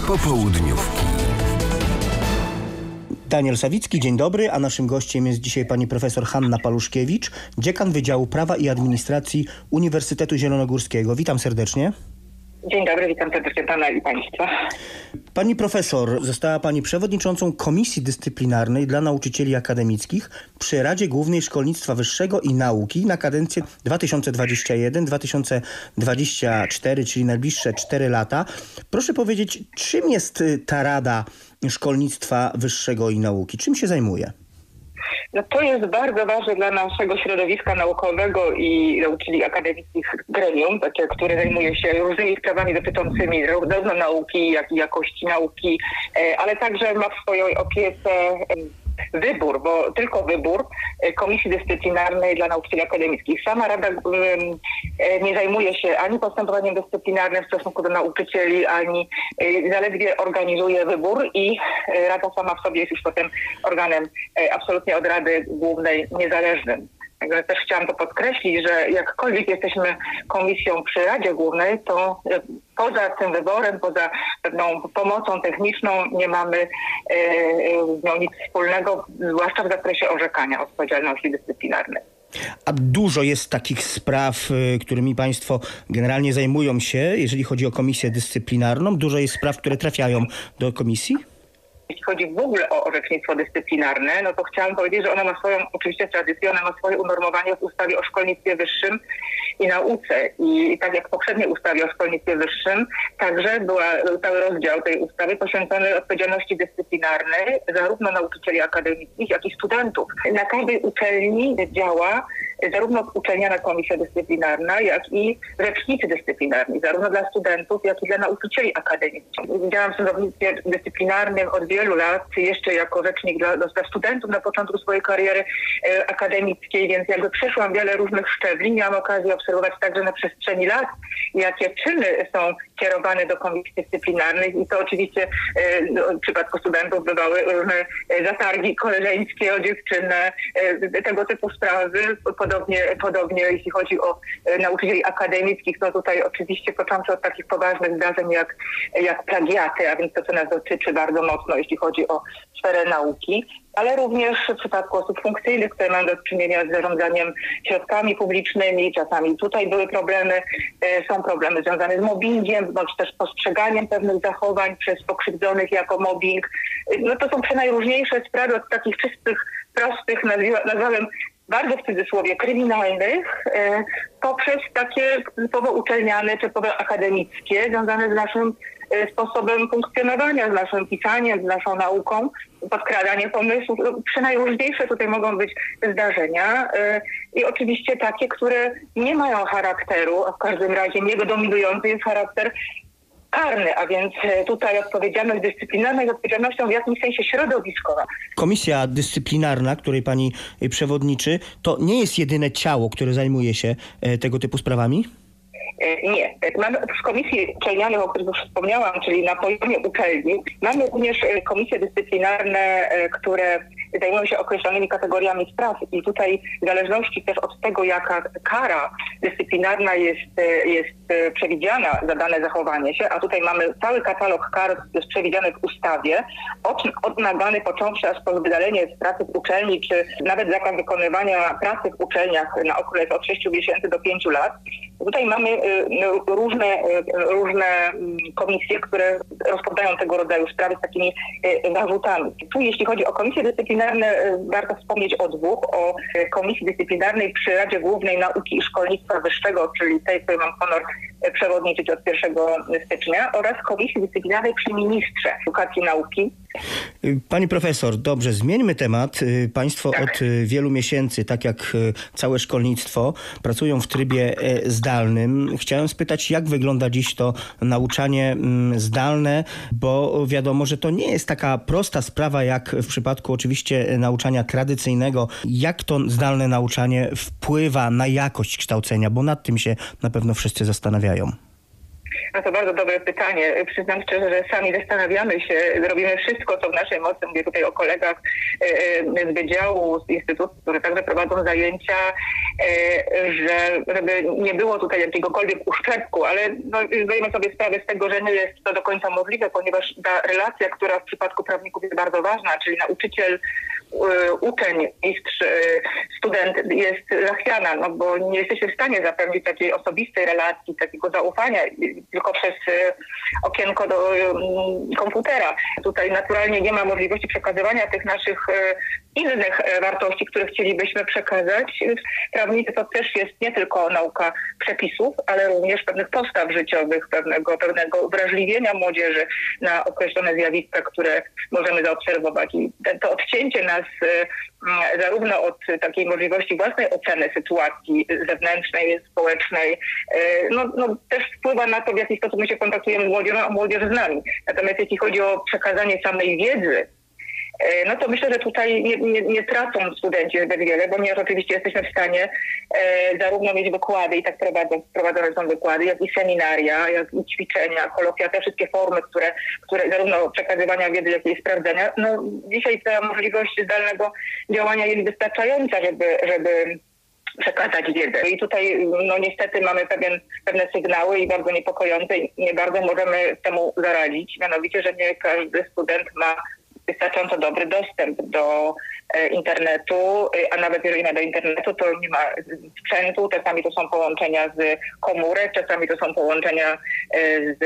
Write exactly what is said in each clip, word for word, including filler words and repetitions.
Popołudniówki. Daniel Sawicki, dzień dobry, a naszym gościem jest dzisiaj pani profesor Hanna Paluszkiewicz, dziekan Wydziału Prawa i Administracji Uniwersytetu Zielonogórskiego. Witam serdecznie. Dzień dobry, witam serdecznie pana i państwa. Pani profesor, została pani przewodniczącą Komisji Dyscyplinarnej dla Nauczycieli Akademickich przy Radzie Głównej Szkolnictwa Wyższego i Nauki na kadencję dwa tysiące dwudziesty pierwszy do dwa tysiące dwudziestego czwartego, czyli najbliższe cztery lata. Proszę powiedzieć, czym jest ta Rada Szkolnictwa Wyższego i Nauki? Czym się zajmuje? No to jest bardzo ważne dla naszego środowiska naukowego i nauczycieli akademickich gremium, takie, które zajmuje się różnymi sprawami dotyczącymi zarówno nauki, jak i jakości nauki, ale także ma w swojej opiece wybór, bo tylko wybór Komisji Dyscyplinarnej dla Nauczycieli Akademickich. Sama Rada nie zajmuje się ani postępowaniem dyscyplinarnym w stosunku do nauczycieli, ani zaledwie organizuje wybór i Rada sama w sobie jest już potem organem absolutnie od Rady Głównej niezależnym. Także też chciałam to podkreślić, że jakkolwiek jesteśmy komisją przy Radzie Głównej, to poza tym wyborem, poza pewną pomocą techniczną nie mamy z nią nic wspólnego, zwłaszcza w zakresie orzekania odpowiedzialności dyscyplinarnej. A dużo jest takich spraw, którymi państwo generalnie zajmują się, jeżeli chodzi o Komisję Dyscyplinarną? Dużo jest spraw, które trafiają do komisji? Jeśli chodzi w ogóle o orzecznictwo dyscyplinarne, no to chciałam powiedzieć, że ono ma swoją oczywiście tradycję, ono ma swoje unormowanie w ustawie o szkolnictwie wyższym i nauce. I tak jak w poprzedniej ustawie o szkolnictwie wyższym, także była cały rozdział tej ustawy poświęcony odpowiedzialności dyscyplinarnej zarówno nauczycieli akademickich, jak i studentów. Na każdej uczelni działa zarówno uczelniana komisja dyscyplinarna, jak i rzecznicy dyscyplinarni, zarówno dla studentów, jak i dla nauczycieli akademickich. Działam w sądownictwie dyscyplinarnym od wielu lat, jeszcze jako rzecznik dla, dla studentów na początku swojej kariery e, akademickiej, więc jakby przeszłam wiele różnych szczebli. Miałam okazję obserwować także na przestrzeni lat, jakie czyny są kierowane do komisji dyscyplinarnych i to oczywiście e, no, w przypadku studentów bywały różne e, zatargi koleżeńskie o dziewczynę, e, tego typu sprawy. Podobnie, podobnie jeśli chodzi o e, nauczycieli akademickich, no tutaj oczywiście począwszy od takich poważnych zdarzeń jak, jak plagiaty, a więc to, co nas dotyczy bardzo mocno, jeśli chodzi o sferę nauki, ale również w przypadku osób funkcyjnych, które mają do czynienia z zarządzaniem środkami publicznymi. Czasami tutaj były problemy, e, są problemy związane z mobbingiem, bądź też postrzeganiem pewnych zachowań przez pokrzywdzonych jako mobbing. E, no to są przenajróżniejsze sprawy od takich czystych, prostych, nazwałem bardzo w cudzysłowie kryminalnych, e, poprzez takie typowo uczelniane, typowo akademickie, związane z naszym e, sposobem funkcjonowania, z naszym pisaniem, z naszą nauką, podkradanie pomysłów. No, przenajróżniejsze tutaj mogą być zdarzenia e, i oczywiście takie, które nie mają charakteru, a w każdym razie jego dominujący jest charakter karny, a więc tutaj odpowiedzialność dyscyplinarna jest odpowiedzialnością w jakimś sensie środowiskowa. Komisja Dyscyplinarna, której pani przewodniczy, to nie jest jedyne ciało, które zajmuje się tego typu sprawami? Nie. Mamy oprócz komisji uczelnianych, o których już wspomniałam, czyli na poziomie uczelni, mamy również komisje dyscyplinarne, które zajmują się określonymi kategoriami spraw i tutaj w zależności też od tego, jaka kara dyscyplinarna jest, jest przewidziana za dane zachowanie się, a tutaj mamy cały katalog kar, jest przewidziany w ustawie, od, od nagany począwszy aż po wydalenie z pracy w uczelni, czy nawet zakaz wykonywania pracy w uczelniach na okres od sześciu miesięcy do pięciu lat. Tutaj mamy różne, różne komisje, które rozpoznają tego rodzaju sprawy z takimi zarzutami. Tu jeśli chodzi o komisje dyscyplinarne, warto wspomnieć o dwóch. O Komisji Dyscyplinarnej przy Radzie Głównej Nauki i Szkolnictwa Wyższego, czyli tej, której mam honor przewodniczyć od pierwszego stycznia, oraz Komisji Dyscyplinarnej przy Ministrze Edukacji i Nauki. Pani profesor, dobrze, zmieńmy temat. Państwo tak. od wielu miesięcy, tak jak całe szkolnictwo, pracują w trybie zdalnym. Chciałem spytać, jak wygląda dziś to nauczanie zdalne, bo wiadomo, że to nie jest taka prosta sprawa, jak w przypadku oczywiście nauczania tradycyjnego. Jak to zdalne nauczanie wpływa na jakość kształcenia, bo nad tym się na pewno wszyscy zastanawiają. No to bardzo dobre pytanie. Przyznam szczerze, że sami zastanawiamy się, robimy wszystko, co w naszej mocy. Mówię tutaj o kolegach z wydziału, z instytutu, które także prowadzą zajęcia. że żeby nie było tutaj jakiegokolwiek uszczerbku, ale no, zdajemy sobie sprawę z tego, że nie jest to do końca możliwe, ponieważ ta relacja, która w przypadku prawników jest bardzo ważna, czyli nauczyciel, uczeń, mistrz, student jest zachwiana, no bo nie jesteśmy w stanie zapewnić takiej osobistej relacji, takiego zaufania tylko przez okienko do komputera. Tutaj naturalnie nie ma możliwości przekazywania tych naszych innych wartości, które chcielibyśmy przekazać. Prawnicy to też jest nie tylko nauka przepisów, ale również pewnych postaw życiowych, pewnego, pewnego wrażliwienia młodzieży na określone zjawiska, które możemy zaobserwować. I to odcięcie nas zarówno od takiej możliwości własnej oceny sytuacji zewnętrznej, społecznej, no, no też wpływa na to, w jaki sposób my się kontaktujemy z młodzieżą, a młodzież z nami. Natomiast jeśli chodzi o przekazanie samej wiedzy, no to myślę, że tutaj nie, nie, nie tracą studenci zbyt wiele, bo my oczywiście jesteśmy w stanie e, zarówno mieć wykłady i tak prowadzą, prowadzone są wykłady, jak i seminaria, jak i ćwiczenia, kolokwia, te wszystkie formy, które, które zarówno przekazywania wiedzy, jak i sprawdzenia. No dzisiaj ta możliwość zdalnego działania jest wystarczająca, żeby, żeby przekazać wiedzę. I tutaj no niestety mamy pewien, pewne sygnały i bardzo niepokojące i nie bardzo możemy temu zaradzić. Mianowicie, że nie każdy student ma wystarczająco dobry dostęp do e, internetu, a nawet jeżeli ma do internetu, to nie ma sprzętu, czasami to są połączenia z komórek, czasami to są połączenia e, z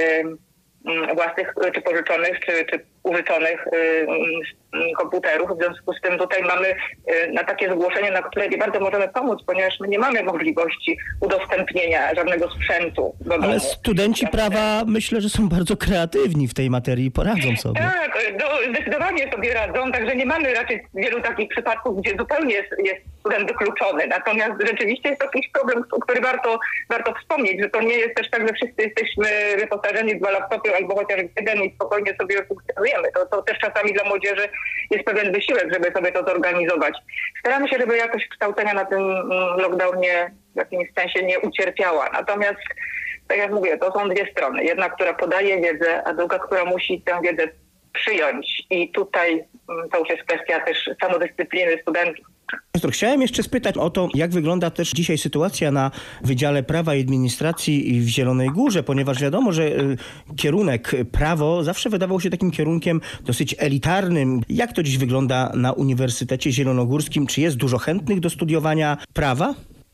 m, własnych czy pożyczonych, czy, czy użyczonych y, komputerów. W związku z tym tutaj mamy y, na takie zgłoszenie, na które nie bardzo możemy pomóc, ponieważ my nie mamy możliwości udostępnienia żadnego sprzętu do domu. Ale studenci prawa myślę, że są bardzo kreatywni w tej materii i poradzą sobie. Tak, no, zdecydowanie sobie radzą, także nie mamy raczej wielu takich przypadków, gdzie zupełnie jest, jest student wykluczony. Natomiast rzeczywiście jest to jakiś problem, który warto, warto wspomnieć, że to nie jest też tak, że wszyscy jesteśmy wyposażeni w dwa laptopy albo chociaż jeden i spokojnie sobie funkcjonujemy. To, to też czasami dla młodzieży jest pewien wysiłek, żeby sobie to zorganizować. Staramy się, żeby jakość kształcenia na tym lockdownie w jakimś sensie nie ucierpiała. Natomiast, tak jak mówię, to są dwie strony. Jedna, która podaje wiedzę, a druga, która musi tę wiedzę przyjąć. I tutaj to już jest kwestia też samodyscypliny studentów. Chciałem jeszcze spytać o to, jak wygląda też dzisiaj sytuacja na Wydziale Prawa i Administracji w Zielonej Górze, ponieważ wiadomo, że kierunek prawo zawsze wydawał się takim kierunkiem dosyć elitarnym. Jak to dziś wygląda na Uniwersytecie Zielonogórskim? Czy jest dużo chętnych do studiowania prawa?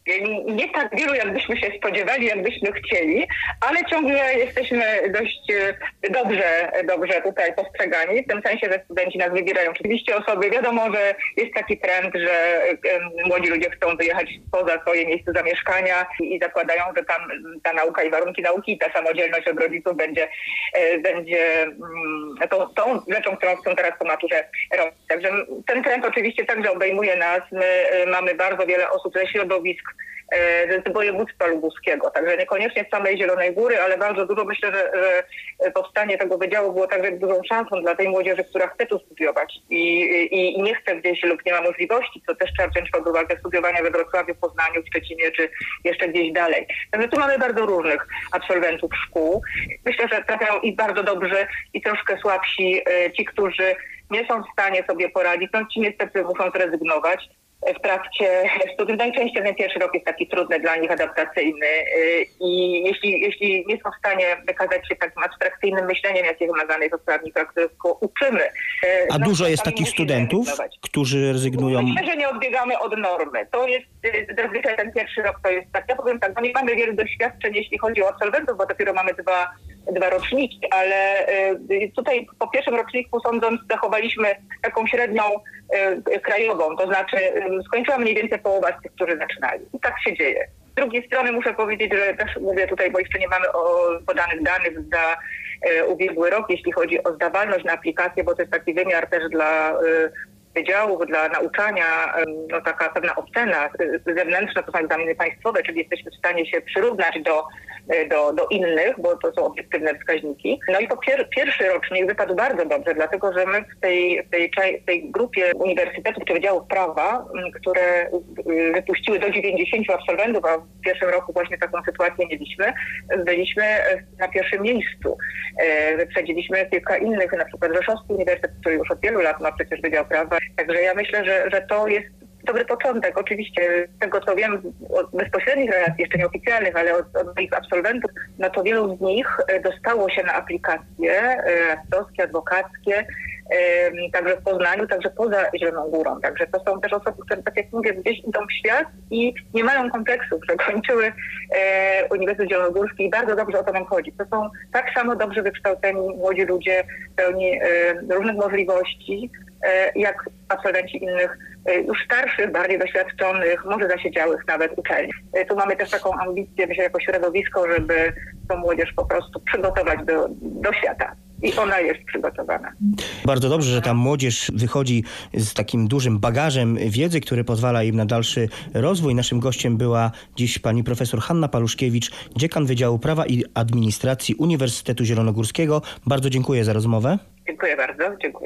Nie tak wielu, jakbyśmy się spodziewali, jakbyśmy chcieli, ale ciągle jesteśmy dość dobrze, dobrze tutaj postrzegani, w tym sensie, że studenci nas wybierają. Oczywiście osoby, wiadomo, że jest taki trend, że młodzi ludzie chcą wyjechać poza swoje miejsce zamieszkania i zakładają, że tam ta nauka i warunki nauki i ta samodzielność od rodziców będzie, będzie tą, tą rzeczą, którą chcą teraz po maturze robić. Także ten trend oczywiście także obejmuje nas. My mamy bardzo wiele osób ze środowisk z województwa lubuskiego, także niekoniecznie z samej Zielonej Góry, ale bardzo dużo myślę, że, że powstanie tego wydziału było także dużą szansą dla tej młodzieży, która chce tu studiować i, i, i nie chce gdzieś lub nie ma możliwości, co też trzeba wziąć pod uwagę, studiowania we Wrocławiu, Poznaniu, w Szczecinie czy jeszcze gdzieś dalej. Także tu mamy bardzo różnych absolwentów szkół. Myślę, że trafiają i bardzo dobrzy i troszkę słabsi ci, którzy nie są w stanie sobie poradzić, no ci niestety muszą zrezygnować w trakcie studiów. Najczęściej ten pierwszy rok jest taki trudny dla nich, adaptacyjny i jeśli, jeśli nie są w stanie wykazać się takim abstrakcyjnym myśleniem, jakie wymagane jest od prawnika, którego uczymy. A no, dużo jest takich studentów, którzy rezygnują? Myślę, że nie odbiegamy od normy. To jest zazwyczaj ten pierwszy rok, to jest tak. Ja powiem tak, no nie mamy wielu doświadczeń, jeśli chodzi o absolwentów, bo dopiero mamy dwa, dwa roczniki, ale tutaj po pierwszym roczniku, sądząc, zachowaliśmy taką średnią krajową, to znaczy skończyła mniej więcej połowa z tych, którzy zaczynali. I tak się dzieje. Z drugiej strony muszę powiedzieć, że też mówię tutaj, bo jeszcze nie mamy o podanych danych za e, ubiegły rok, jeśli chodzi o zdawalność na aplikację, bo to jest taki wymiar też dla e, wydziałów, dla nauczania, e, no taka pewna ocena zewnętrzna, to są egzaminy państwowe, czyli jesteśmy w stanie się przyrównać do Do, do innych, bo to są obiektywne wskaźniki. No i to pier, pierwszy rocznik wypadł bardzo dobrze, dlatego że my w tej, w tej, w tej grupie uniwersytetów czy wydziałów prawa, które wypuściły do dziewięćdziesięciu absolwentów, a w pierwszym roku właśnie taką sytuację mieliśmy, byliśmy na pierwszym miejscu. Wyprzedziliśmy kilka innych, na przykład Rzeszowski Uniwersytet, który już od wielu lat ma przecież Wydział Prawa. Także ja myślę, że, że to jest dobry początek. Oczywiście z tego, co wiem od bezpośrednich relacji, jeszcze nieoficjalnych, ale od, od moich absolwentów, no to wielu z nich dostało się na aplikacje radcowskie, adwokackie, także w Poznaniu, także poza Zieloną Górą. Także to są też osoby, które, tak jak mówię, gdzieś idą w świat i nie mają kompleksów, że kończyły e, Uniwersytet Zielonogórski i bardzo dobrze o to nam chodzi. To są tak samo dobrze wykształceni młodzi ludzie, pełni e, różnych możliwości, e, jak absolwenci innych, e, już starszych, bardziej doświadczonych, może zasiedziałych nawet uczelni. E, tu mamy też taką ambicję, myślę, jako środowisko, żeby tą młodzież po prostu przygotować do, do świata. I ona jest przygotowana. Bardzo dobrze, że ta młodzież wychodzi z takim dużym bagażem wiedzy, który pozwala im na dalszy rozwój. Naszym gościem była dziś pani profesor Hanna Paluszkiewicz, dziekan Wydziału Prawa i Administracji Uniwersytetu Zielonogórskiego. Bardzo dziękuję za rozmowę. Dziękuję bardzo. Dziękuję.